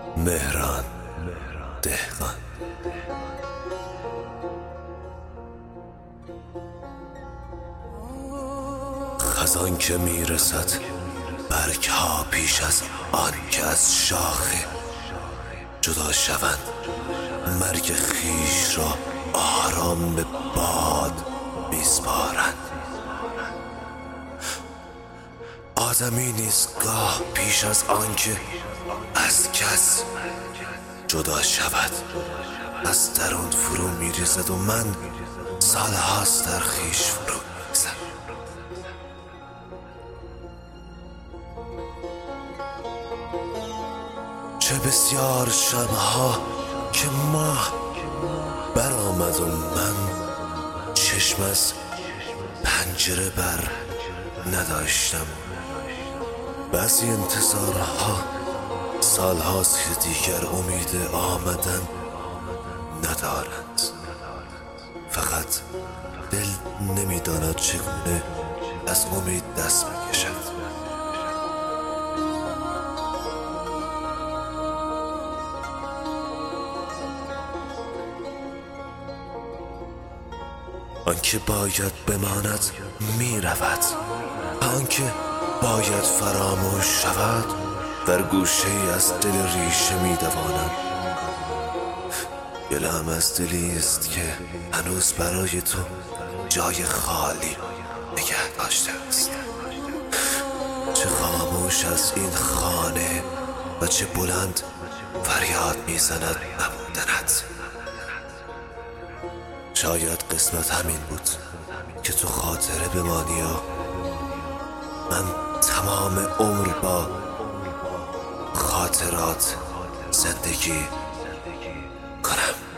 مهران دهقان. خزان که میرسد برگ ها پیش از آن که از شاخه جدا شوند، مرگ خویش را آرام به باد میسپارند. آدمی نیز گاه پیش از آن که از کس جدا شود از درون فرو میریزد و من سالهاست در خویش فرو میریزم. چه بسیار شبها که ماه برآمد و من چشم از پنجره بر نداشتم. بعضی انتظارها سالهاست که دیگر امید آمدن ندارند، فقط دل نمیداند چگونه از امید دست بکشد. آنکه باید بماند می رود، آنکه باید فراموش شود در گوشه از دل ریشه می دواند. گله‌ام از دلی است که هنوز برای تو جای خالی نگه داشته است. چه خاموش از این خانه و چه بلند فریاد میزند نبودنت. شاید قسمت همین بود که تو خاطره بمانی و من تمام عمر با خاطرات زندگی کنم.